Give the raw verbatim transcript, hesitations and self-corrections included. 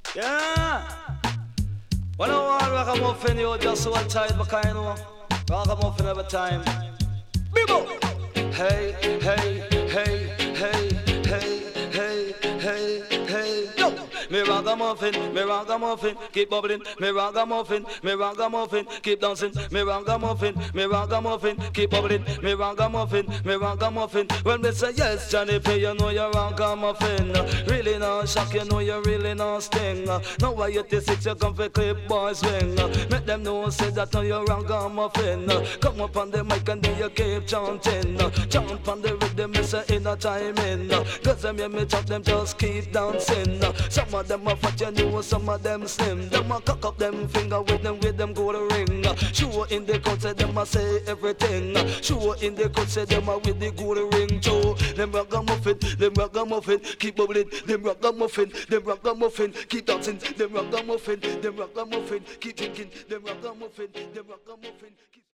Yeah. When I want ragamuffin, you just one tight, but kind of ragamuffin every time. Bibo. Hey, hey, hey, hey, hey, hey, hey, hey. Yo. Me ragamuffin, me ragamuffin, keep bubbling. Me ragamuffin, me ragamuffin, keep dancing. Me ragamuffin, me ragamuffin, keep bubbling. Me ragamuffin, me ragamuffin. When me say yes, Johnny P, you know you're ragamuffin. Really not shock, you know you really not sting. Now why eighty-six you come for clip boy swing. Make them know say that now you're ragamuffin. Come up on the mic and then you keep chanting. Jump on the rhythm, me say in a time in. Cause them hear me talk, them just keep dancing. Some of them are fat, you know, some of them slim. Them a cock up them finger with them, with them go to ring. Sure in the cut, say them a say everything. Sure in the cut, say them a with the go to ring too. Them ragamuffin, them ragamuffin, keep bubbling. Them ragamuffin, them ragamuffin, keep dancing. Them ragamuffin, them ragamuffin, keep drinking. Them ragamuffin, them ragamuffin.